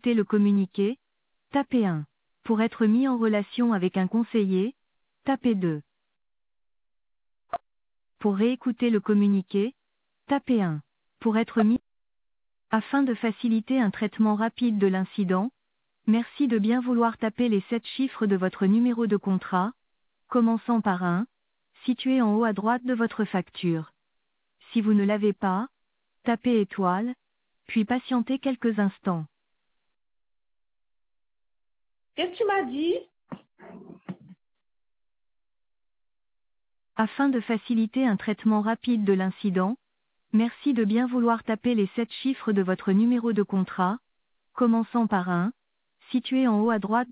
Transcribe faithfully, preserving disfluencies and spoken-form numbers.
réécouter le communiqué, tapez un. Pour être mis en relation avec un conseiller, tapez deux. Pour réécouter le communiqué, tapez un. Pour être mis afin de faciliter un traitement rapide de l'incident, merci de bien vouloir taper les sept chiffres de votre numéro de contrat, commençant par un, situé en haut à droite de votre facture. Si vous ne l'avez pas, tapez étoile, puis patientez quelques instants. Qu'est-ce que tu m'as dit? Afin de faciliter un traitement rapide de l'incident, merci de bien vouloir taper les sept chiffres de votre numéro de contrat, commençant par un, situé en haut à droite.